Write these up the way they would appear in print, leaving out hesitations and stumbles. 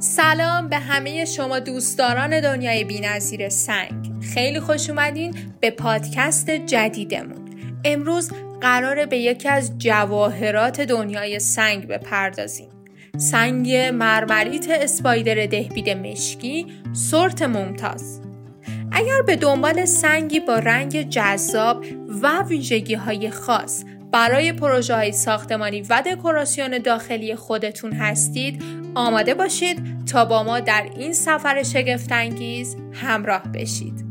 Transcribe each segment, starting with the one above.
سلام به همه شما دوستداران دنیای بی‌نظیر سنگ. خیلی خوش اومدین به پادکست جدیدمون. امروز قراره به یکی از جواهرات دنیای سنگ بپردازیم. سنگ مرمریت اسپایدر دهبید مشکی سورت ممتاز. اگر به دنبال سنگی با رنگ جذاب و ویژگی‌های خاص برای پروژه‌های ساختمانی و دکوراسیون داخلی خودتون هستید، آماده باشید تا با ما در این سفر شگفت‌انگیز همراه بشید.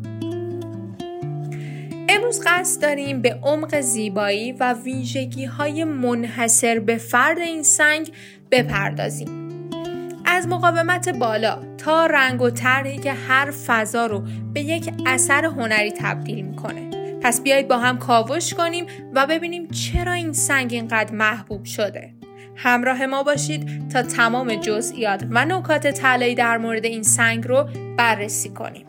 امروز قصد داریم به عمق زیبایی و ویژگی‌های منحصر به فرد این سنگ بپردازیم. از مقاومت بالا تا رنگ و طرحی که هر فضا رو به یک اثر هنری تبدیل میکنه. پس بیایید با هم کاوش کنیم و ببینیم چرا این سنگ اینقدر محبوب شده. همراه ما باشید تا تمام جزئیات و نکات طلایی در مورد این سنگ رو بررسی کنیم.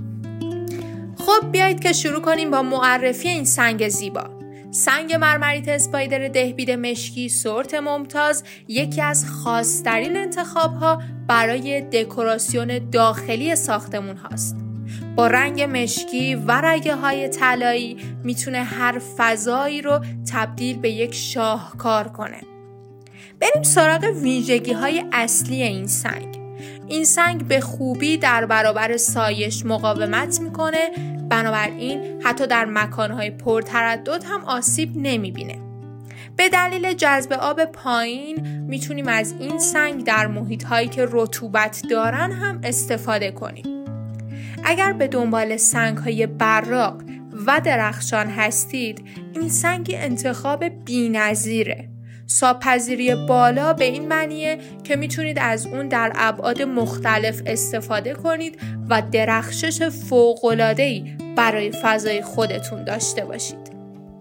خب بیایید که شروع کنیم با معرفی این سنگ زیبا. سنگ مرمریت اسپایدر دهبید مشکی سورت ممتاز یکی از خاص‌ترین انتخاب‌ها برای دکوراسیون داخلی ساختمون هاست. با رنگ مشکی و رگه‌های طلایی میتونه هر فضایی رو تبدیل به یک شاهکار کنه. بریم سراغ ویژگی‌های اصلی این سنگ. این سنگ به خوبی در برابر سایش مقاومت میکنه، بنابراین حتی در مکانهای پرتردد هم آسیب نمیبینه. به دلیل جذب آب پایین میتونیم از این سنگ در محیط‌هایی که رطوبت دارن هم استفاده کنیم. اگر به دنبال سنگ‌های براق و درخشان هستید، این سنگ انتخاب بی‌نظیره. ساب‌پذیری بالا به این معنیه که میتونید از اون در ابعاد مختلف استفاده کنید و درخشش فوق‌العاده‌ای برای فضای خودتون داشته باشید.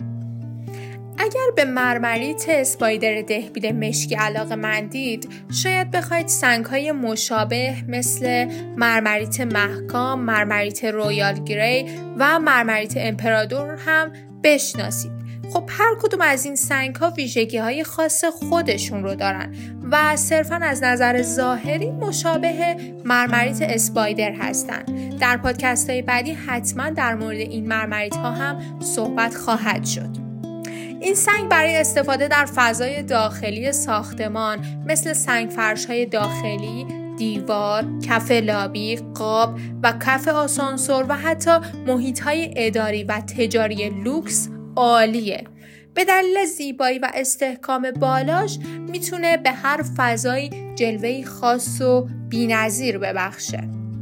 اگر به مرمریت اسپایدر دهبید مشکی علاقه‌مندید، شاید بخواید سنگ‌های مشابه مثل مرمریت محکام، مرمریت رویال گری و مرمریت امپرادور هم بشناسید. خب هر کدوم از این سنگ‌ها ویژگی‌های خاص خودشون رو دارن و صرفاً از نظر ظاهری مشابه مرمریت اسپایدر هستن. در پادکست‌های بعدی حتماً در مورد این مرمریت‌ها هم صحبت خواهد شد. این سنگ برای استفاده در فضای داخلی ساختمان مثل سنگ فرش‌های داخلی، دیوار، کف لابی، قاب و کف آسانسور و حتی محیط‌های اداری و تجاری لوکس عالیه. به دلیل زیبایی و استحکام بالاش میتونه به هر فضایی جلوه‌ای خاص و بی‌نظیر ببخشه.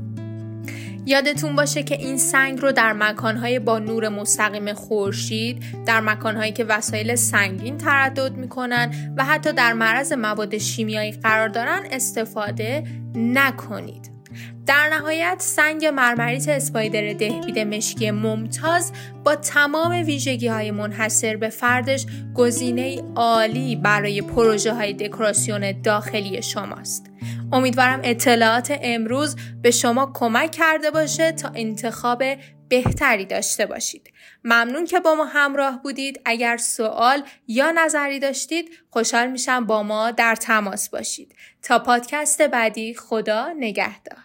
یادتون باشه که این سنگ رو در مکانهای با نور مستقیم خورشید، در مکانهایی که وسایل سنگین تردد میکنن و حتی در معرض مواد شیمیایی قرار دارن استفاده نکنید. در نهایت سنگ مرمریت اسپایدر دهبید مشکی ممتاز با تمام ویژگی‌های منحصر به فردش گزینه‌ای عالی برای پروژه‌های دکوراسیون داخلی شماست. امیدوارم اطلاعات امروز به شما کمک کرده باشه تا انتخاب بهتری داشته باشید. ممنون که با ما همراه بودید. اگر سوال یا نظری داشتید خوشحال میشم با ما در تماس باشید. تا پادکست بعدی، خدا نگهدار.